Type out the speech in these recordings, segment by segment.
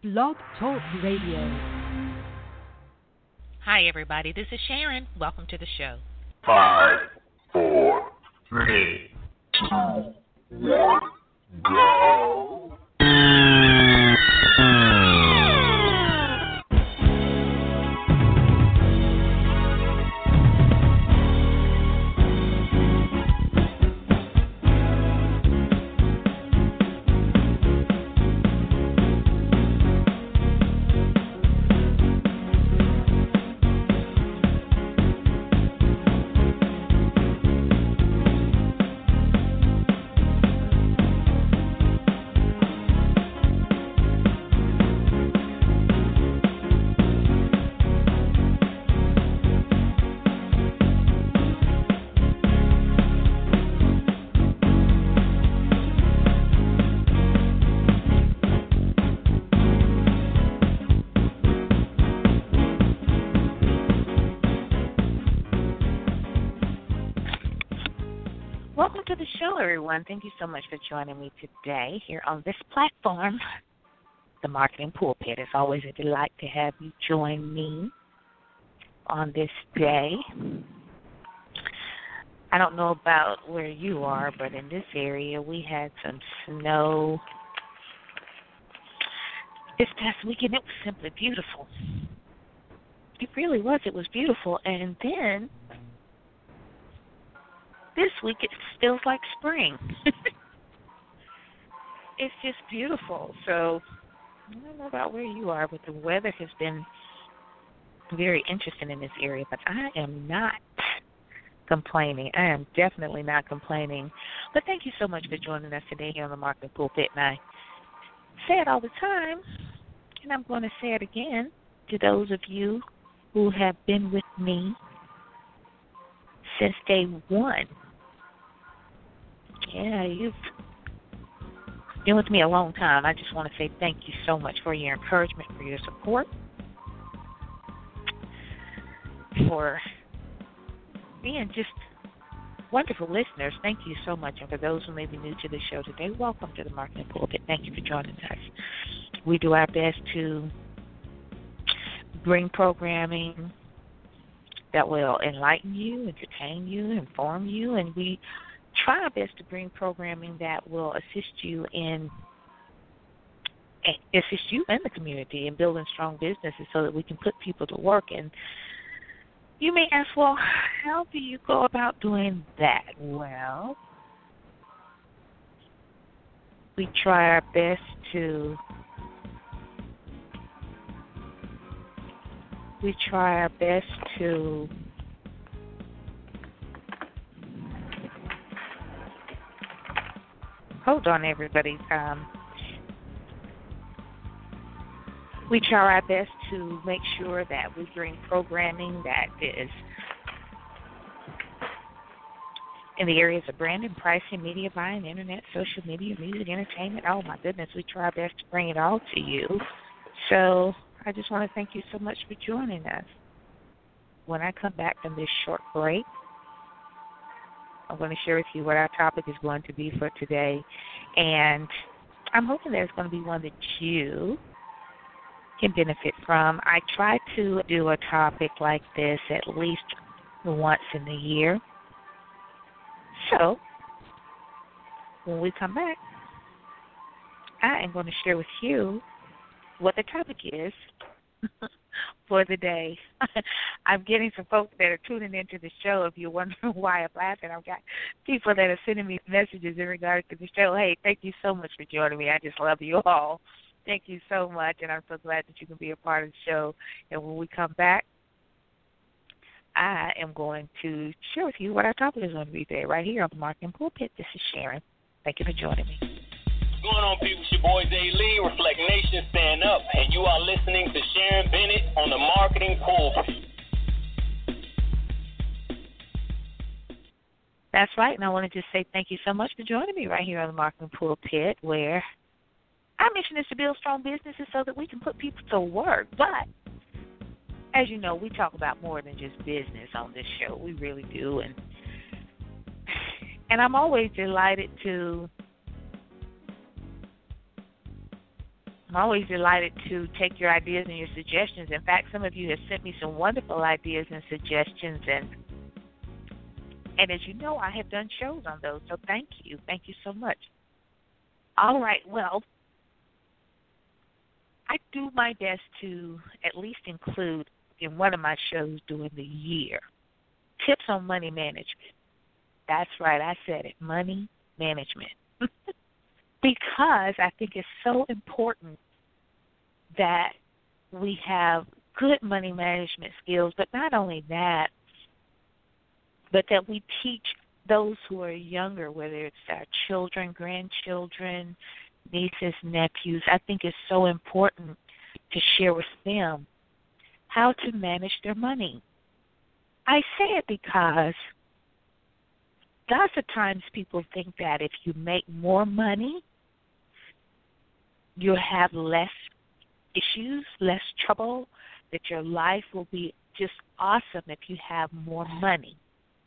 Blog Talk Radio. Hi, everybody. This is Sharon. Welcome to the show. 5, 4, 3, 2, 1, go. Welcome to the show, everyone. Thank you so much for joining me today here on this platform, the Marketing Pulpit. It's always a delight to have you join me on this day. I don't know about where you are, but in this area we had some snow this past weekend. It was simply beautiful. It really was. It was beautiful. And then this week it feels like spring. It's just beautiful. So I don't know about where you are, but the weather has been very interesting in this area. But I am not complaining. I am definitely not complaining. But thank you so much for joining us today here on the Marketing Pulpit. And I say it all the time, and I'm going to say it again to those of you who have been with me since day one. Yeah, you've been with me a long time. I just want to say thank you so much for your encouragement, for your support, for being just wonderful listeners. Thank you so much. And for those who may be new to the show today, welcome to the Marketing Pulpit. Thank you for joining us. We do our best to bring programming that will enlighten you, entertain you, inform you, and we try our best to bring programming that will assist you and the community in building strong businesses so that we can put people to work. And you may ask, well, how do you go about doing that? Well, we try our best to hold on, everybody. We try our best to make sure that we bring programming that is in the areas of branding, pricing, media buying, internet, social media, music, entertainment. Oh, my goodness, we try our best to bring it all to you. So I just want to thank you so much for joining us. When I come back from this short break, I'm going to share with you what our topic is going to be for today. And I'm hoping that it's going to be one that you can benefit from. I try to do a topic like this at least once in the year. So when we come back, I am going to share with you what the topic is for the day. I'm getting some folks that are tuning into the show. If you're wondering why I'm laughing, I've got people that are sending me messages in regards to the show. Hey, thank you so much for joining me. I just love you all. Thank you so much, and I'm so glad that you can be a part of the show. And when we come back, I am going to share with you what our topic is going to be today, right here on the Marketing Pulpit. This is Sharon. Thank you for joining me. What's going on, people? It's your boy Zay Lee, Reflect Nation, stand up, and you are listening to Sharon Bennett on the Marketing Pulpit. That's right, and I want to just say thank you so much for joining me right here on the Marketing Pulpit, where our mission is to build strong businesses so that we can put people to work. But as you know, we talk about more than just business on this show. We really do, and I'm always delighted to I'm always delighted to take your ideas and your suggestions. In fact, some of you have sent me some wonderful ideas and suggestions, and as you know, I have done shows on those, so thank you. Thank you so much. All right, well, I do my best to at least include in one of my shows during the year tips on money management. That's right, I said it, money management. Because I think it's so important that we have good money management skills, but not only that, but that we teach those who are younger, whether it's our children, grandchildren, nieces, nephews. I think it's so important to share with them how to manage their money. I say it because lots of times people think that if you make more money, you'll have less issues, less trouble, that your life will be just awesome if you have more money.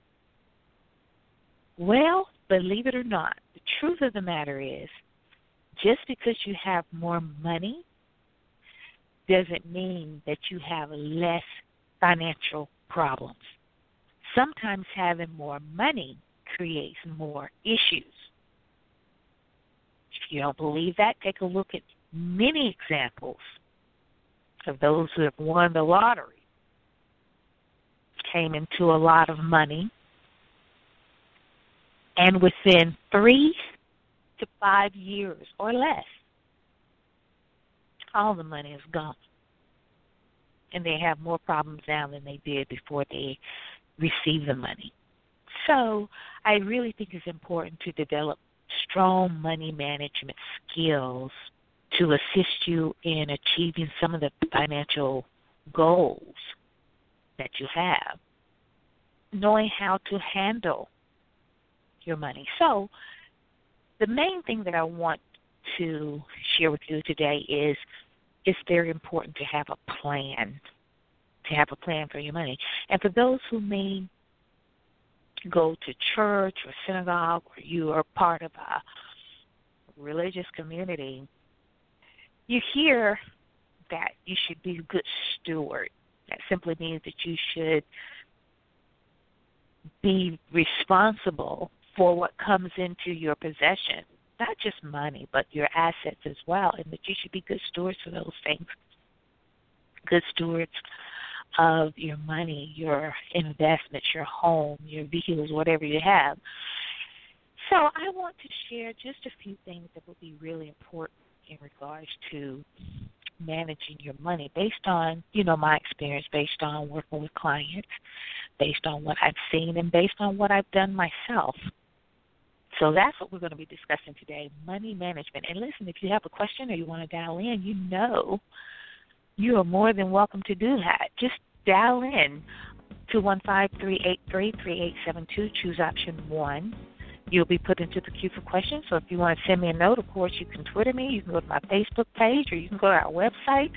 Well, believe it or not, the truth of the matter is, just because you have more money doesn't mean that you have less financial problems. Sometimes having more money creates more issues. If you don't believe that, take a look at many examples of those who have won the lottery, came into a lot of money, and within 3 to 5 years or less, all the money is gone. And they have more problems now than they did before they received the money. So I really think it's important to develop strong money management skills to assist you in achieving some of the financial goals that you have, knowing how to handle your money. So the main thing that I want to share with you today is it's very important to have a plan, for your money. And for those who may go to church or synagogue, or you are part of a religious community, you hear that you should be a good steward. That simply means that you should be responsible for what comes into your possession, not just money, but your assets as well, and that you should be good stewards for those things, good stewards of your money, your investments, your home, your vehicles, whatever you have. So I want to share just a few things that will be really important in regards to managing your money based on, my experience, based on working with clients, based on what I've seen, and based on what I've done myself. So that's what we're going to be discussing today, money management. And listen, if you have a question or you want to dial in, you are more than welcome to do that. Just dial in, 215-383-3872, choose option 1. You'll be put into the queue for questions. So if you want to send me a note, of course, you can Twitter me. You can go to my Facebook page, or you can go to our website,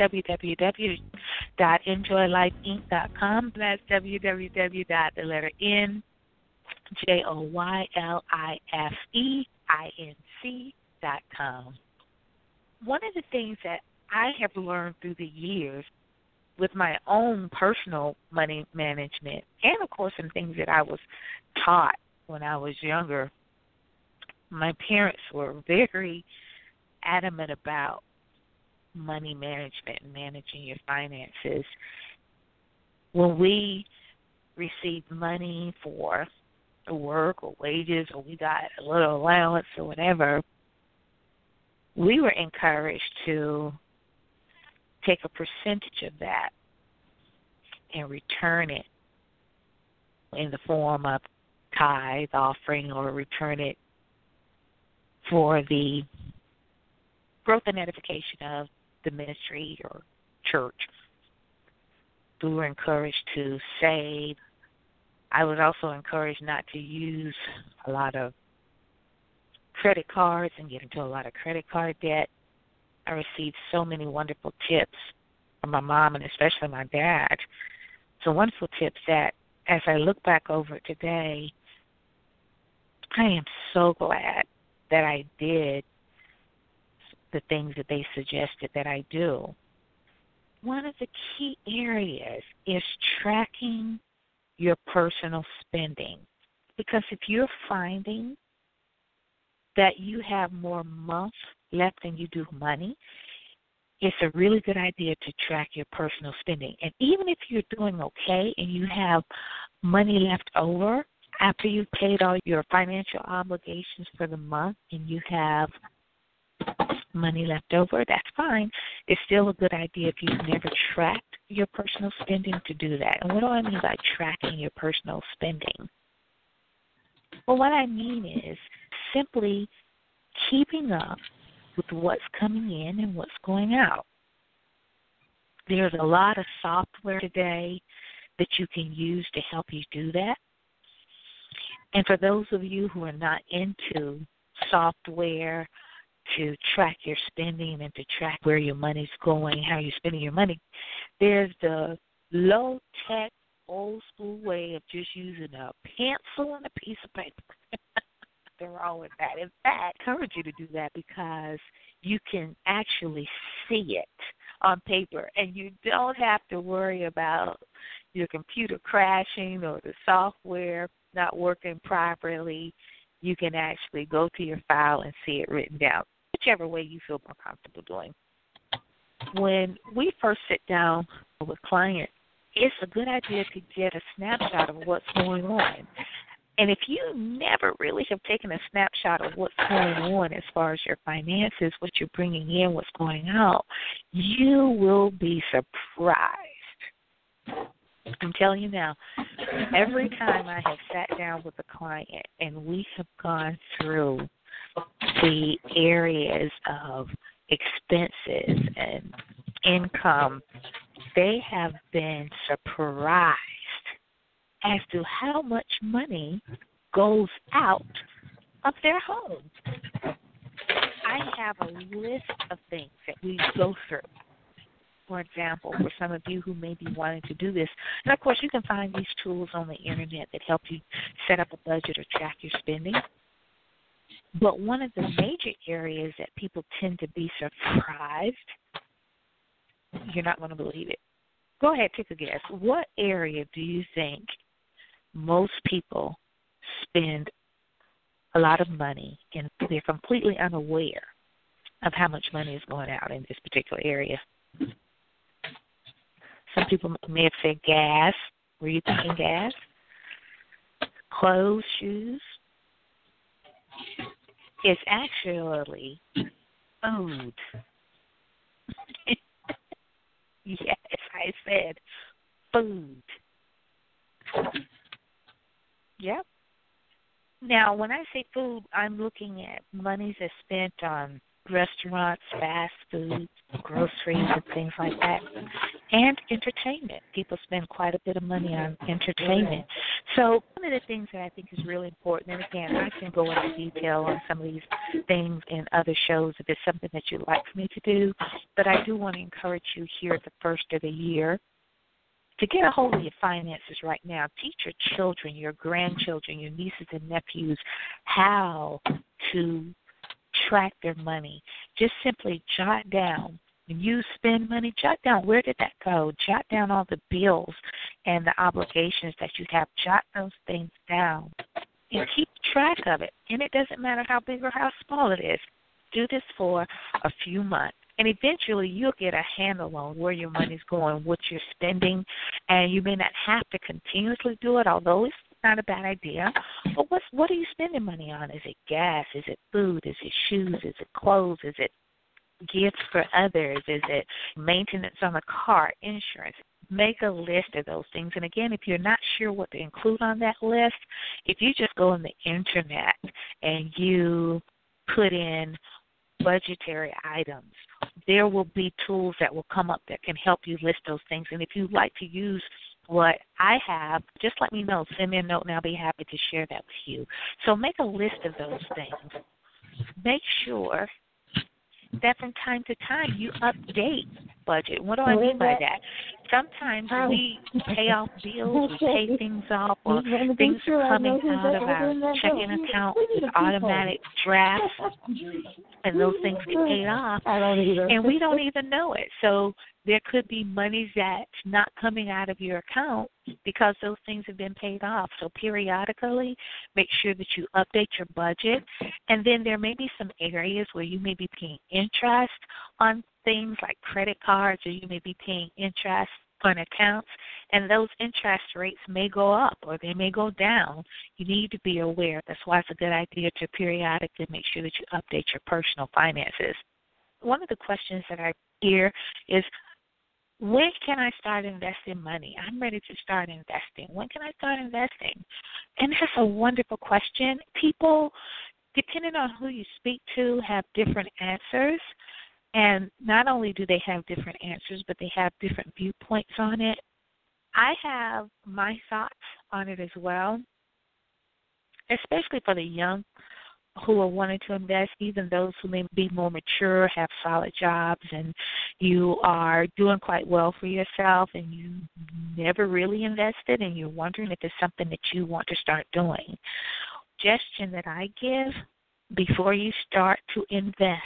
www.enjoylifeinc.com. That's www.enjoylifeinc.com. One of the things that I have learned through the years with my own personal money management, and of course some things that I was taught when I was younger, my parents were very adamant about money management and managing your finances. When we received money for work or wages, or we got a little allowance or whatever, we were encouraged to take a percentage of that and return it in the form of tithe, offering, or return it for the growth and edification of the ministry or church. We were encouraged to save. I was also encouraged not to use a lot of credit cards and get into a lot of credit card debt. I received so many wonderful tips from my mom and especially my dad. So wonderful tips that as I look back over it today, I am so glad that I did the things that they suggested that I do. One of the key areas is tracking your personal spending. Because if you're finding that you have more months left than you do money, it's a really good idea to track your personal spending. And even if you're doing okay and you have money left over after you've paid all your financial obligations for the month and you have money left over, that's fine. It's still a good idea if you've never tracked your personal spending to do that. And what do I mean by tracking your personal spending? Well, what I mean is simply keeping up with what's coming in and what's going out. There's a lot of software today that you can use to help you do that. And for those of you who are not into software to track your spending and to track where your money's going, how you're spending your money, there's the low-tech, old-school way of just using a pencil and a piece of paper. Nothing wrong with that. In fact, I encourage you to do that because you can actually see it on paper, and you don't have to worry about your computer crashing or the software not working properly. You can actually go to your file and see it written down, whichever way you feel more comfortable doing. When we first sit down with clients, it's a good idea to get a snapshot of what's going on. And if you never really have taken a snapshot of what's going on as far as your finances, what you're bringing in, what's going out, you will be surprised. I'm telling you now, every time I have sat down with a client and we have gone through the areas of expenses and income, they have been surprised as to how much money goes out of their home. I have a list of things that we go through. For example, for some of you who may be wanting to do this, and of course you can find these tools on the internet that help you set up a budget or track your spending. But one of the major areas that people tend to be surprised, you're not going to believe it. Go ahead, take a guess. What area do you think most people spend a lot of money and they're completely unaware of how much money is going out in this particular area? Some people may have said gas. Were you thinking gas? Clothes, shoes? It's actually food. Yes, I said food. Yep. Now, when I say food, I'm looking at monies that's spent on restaurants, fast food, groceries, and things like that, and entertainment. People spend quite a bit of money on entertainment. So one of the things that I think is really important, and again, I can go into detail on some of these things in other shows if it's something that you'd like for me to do, but I do want to encourage you here at the first of the year to get a hold of your finances right now. Teach your children, your grandchildren, your nieces and nephews how to track their money. Just simply jot down. When you spend money, jot down where did that go. Jot down all the bills and the obligations that you have. Jot those things down and keep track of it. And it doesn't matter how big or how small it is. Do this for a few months. And eventually you'll get a handle on where your money's going, what you're spending, and you may not have to continuously do it, although it's not a bad idea. But what are you spending money on? Is it gas? Is it food? Is it shoes? Is it clothes? Is it gifts for others? Is it maintenance on the car, insurance? Make a list of those things. And again, if you're not sure what to include on that list, if you just go on the internet and you put in budgetary items, there will be tools that will come up that can help you list those things. And if you'd like to use what I have, just let me know. Send me a note and I'll be happy to share that with you. So make a list of those things. Make sure that from time to time you update budget. What do I mean by that? sometimes we pay off bills, we pay things off, or things are coming out of our checking account with automatic drafts, and those things get paid off, and we don't even know it. So there could be monies that's not coming out of your account because those things have been paid off. So periodically, make sure that you update your budget, and then there may be some areas where you may be paying interest on things like credit cards, or you may be paying interest on accounts, and those interest rates may go up or they may go down. You need to be aware. That's why it's a good idea to periodically make sure that you update your personal finances. One of the questions that I hear is, when can I start investing money? I'm ready to start investing. When can I start investing? And that's a wonderful question. People, depending on who you speak to, have different answers. And not only do they have different answers, but they have different viewpoints on it. I have my thoughts on it as well, especially for the young who are wanting to invest, even those who may be more mature, have solid jobs, and you are doing quite well for yourself, and you never really invested, and you're wondering if it's something that you want to start doing. Suggestion that I give before you start to invest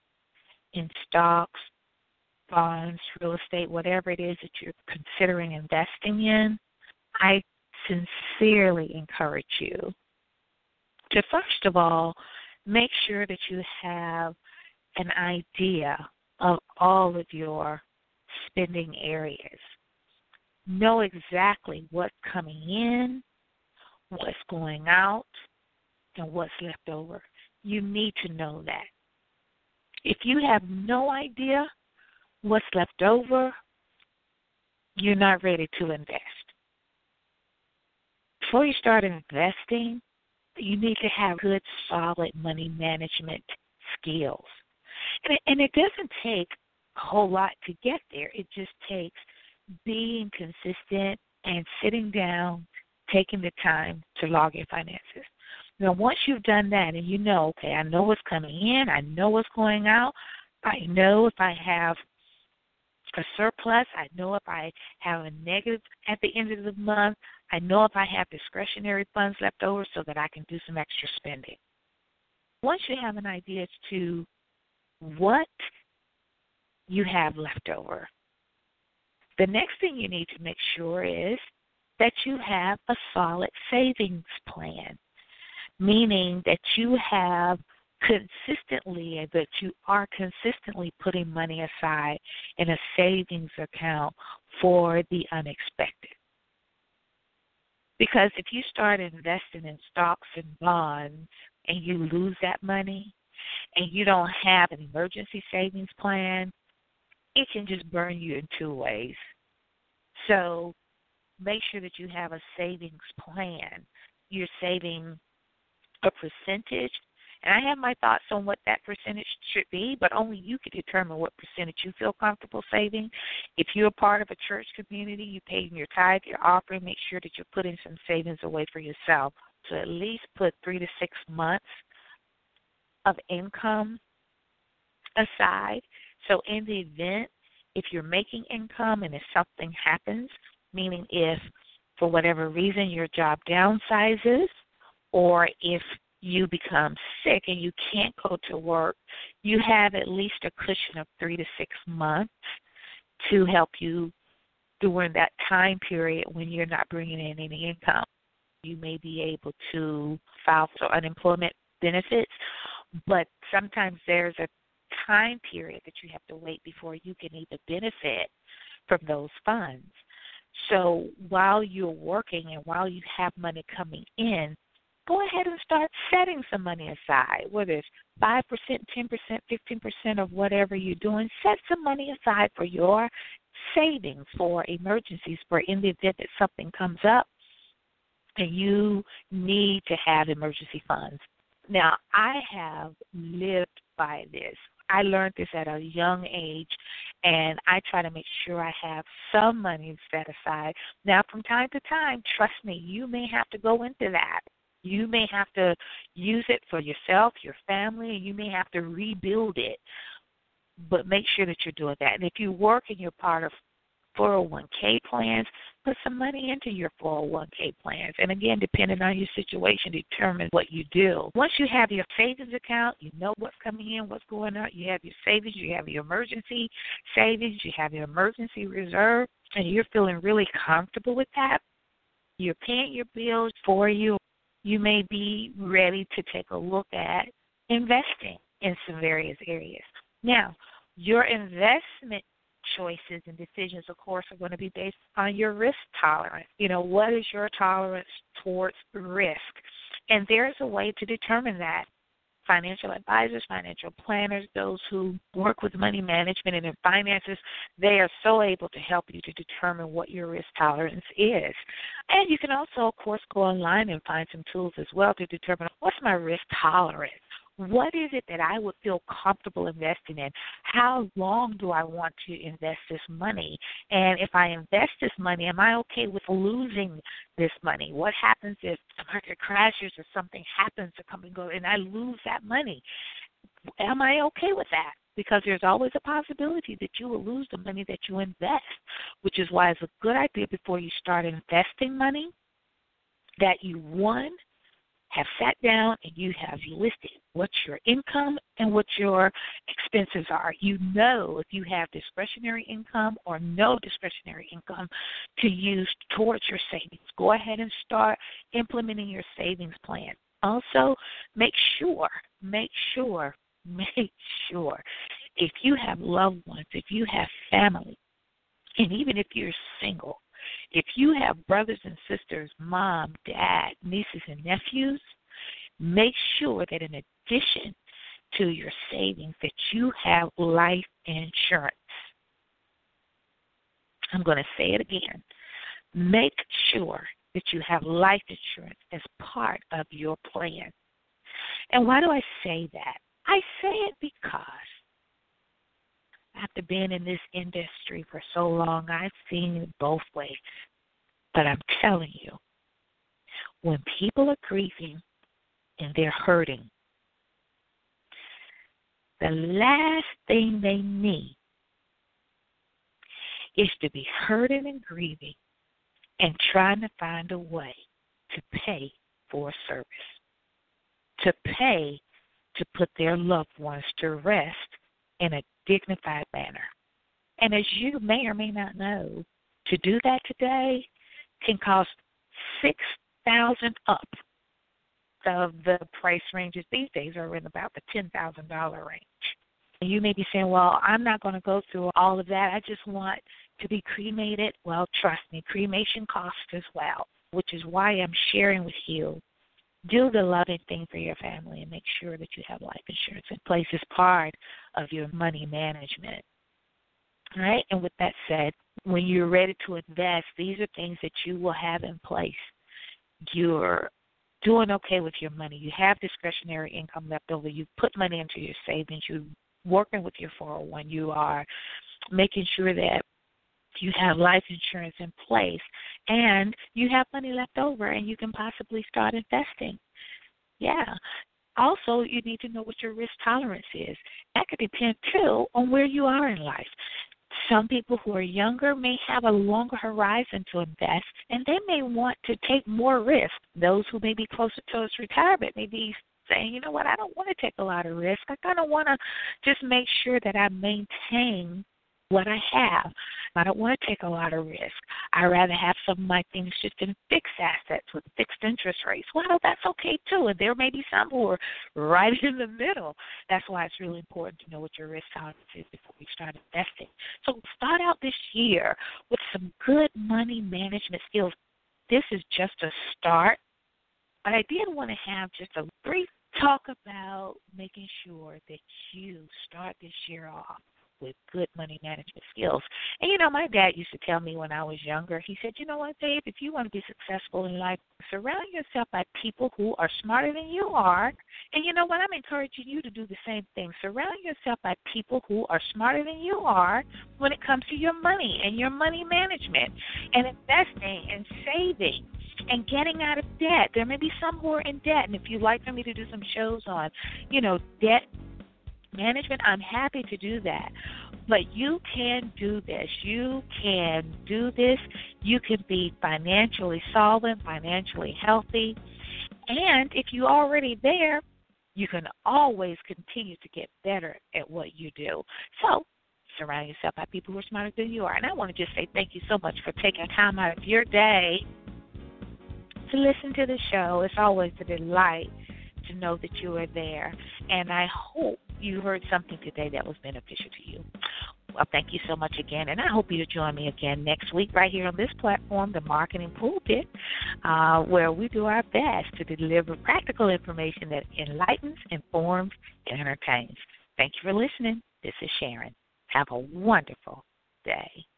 in stocks, bonds, real estate, whatever it is that you're considering investing in, I sincerely encourage you to, first of all, make sure that you have an idea of all of your spending areas. Know exactly what's coming in, what's going out, and what's left over. You need to know that. If you have no idea what's left over, you're not ready to invest. Before you start investing, you need to have good, solid money management skills. And it doesn't take a whole lot to get there. It just takes being consistent and sitting down, taking the time to log your finances. Now, once you've done that and you know, okay, I know what's coming in, I know what's going out, I know if I have a surplus, I know if I have a negative at the end of the month, I know if I have discretionary funds left over so that I can do some extra spending. Once you have an idea as to what you have left over, the next thing you need to make sure is that you have a solid savings plan, meaning that you have consistently, that you are consistently putting money aside in a savings account for the unexpected. Because if you start investing in stocks and bonds and you lose that money and you don't have an emergency savings plan, it can just burn you in two ways. So make sure that you have a savings plan. You're saving a percentage, and I have my thoughts on what that percentage should be, but only you can determine what percentage you feel comfortable saving. If you're a part of a church community, you pay your tithe, your offering, make sure that you're putting some savings away for yourself. So at least put 3 to 6 months of income aside. So in the event, if you're making income and if something happens, meaning if for whatever reason your job downsizes, or if you become sick and you can't go to work, you have at least a cushion of 3 to 6 months to help you during that time period when you're not bringing in any income. You may be able to file for unemployment benefits, but sometimes there's a time period that you have to wait before you can even benefit from those funds. So while you're working and while you have money coming in, go ahead and start setting some money aside, whether it's 5%, 10%, 15% of whatever you're doing. Set some money aside for your savings, for emergencies, for in the event that something comes up and you need to have emergency funds. Now, I have lived by this. I learned this at a young age, and I try to make sure I have some money set aside. Now, from time to time, trust me, you may have to go into that. You may have to use it for yourself, your family, and you may have to rebuild it. But make sure that you're doing that. And if you work and you're part of 401k plans, put some money into your 401k plans. And again, depending on your situation, determine what you do. Once you have your savings account, you know what's coming in, what's going out. You have your savings, you have your emergency savings, you have your emergency reserve, and you're feeling really comfortable with that. You're paying your bills for you. You may be ready to take a look at investing in some various areas. Now, your investment choices and decisions, of course, are going to be based on your risk tolerance. What is your tolerance towards risk? And there's a way to determine that. Financial advisors, financial planners, those who work with money management and in finances, they are so able to help you to determine what your risk tolerance is. And you can also, of course, go online and find some tools as well to determine what's my risk tolerance. What is it that I would feel comfortable investing in? How long do I want to invest this money? And if I invest this money, am I okay with losing this money? What happens if the market crashes or something happens to come and go and I lose that money? Am I okay with that? Because there's always a possibility that you will lose the money that you invest, which is why it's a good idea before you start investing money that you, one, have sat down and you have listed what your income and what your expenses are. You know if you have discretionary income or no discretionary income to use towards your savings. Go ahead and start implementing your savings plan. Also, make sure if you have loved ones, if you have family, and even if you're single, if you have brothers and sisters, mom, dad, nieces, and nephews, make sure that in addition to your savings that you have life insurance. I'm going to say it again. Make sure that you have life insurance as part of your plan. And why do I say that? I say it because after being in this industry for so long, I've seen it both ways. But I'm telling you, when people are grieving and they're hurting, the last thing they need is to be hurting and grieving and trying to find a way to pay for a service, to pay to put their loved ones to rest in a dignified manner. And as you may or may not know, to do that today can cost $6,000 up. The price ranges these days are in about the $10,000 range. And you may be saying, well, I'm not going to go through all of that. I just want to be cremated. Well, trust me, cremation costs as well, which is why I'm sharing with you. Do the loving thing for your family and make sure that you have life insurance in place as part of your money management. All right? And with that said, when you're ready to invest, these are things that you will have in place. You're doing okay with your money. You have discretionary income left over. You put money into your savings. You're working with your 401. You are making sure that you have life insurance in place, and you have money left over, and you can possibly start investing. Yeah. Also, you need to know what your risk tolerance is. That could depend, too, on where you are in life. Some people who are younger may have a longer horizon to invest, and they may want to take more risk. Those who may be closer to retirement may be saying, you know what, I don't want to take a lot of risk. I kind of want to just make sure that I maintain what I have. I don't want to take a lot of risk. I'd rather have some of my things just in fixed assets with fixed interest rates. Well, that's okay too. And there may be some who are right in the middle. That's why it's really important to know what your risk tolerance is before we start investing. So start out this year with some good money management skills. This is just a start, but I did want to have just a brief talk about making sure that you start this year off with good money management skills. And, you know, my dad used to tell me when I was younger, he said, you know what, Dave, if you want to be successful in life, surround yourself by people who are smarter than you are. And you know what, I'm encouraging you to do the same thing. Surround yourself by people who are smarter than you are when it comes to your money and your money management and investing and saving and getting out of debt. There may be some who are in debt, and if you'd like for me to do some shows on, you know, debt management, I'm happy to do that. But you can do this. You can do this. You can be financially solvent, financially healthy. And if you're already there, you can always continue to get better at what you do. So surround yourself by people who are smarter than you are. And I want to just say thank you so much for taking time out of your day to listen to the show. It's always a delight to know that you are there. And I hope you heard something today that was beneficial to you. Well, thank you so much again, and I hope you'll join me again next week right here on this platform, the Marketing Pulpit, where we do our best to deliver practical information that enlightens, informs, and entertains. Thank you for listening. This is Sharon. Have a wonderful day.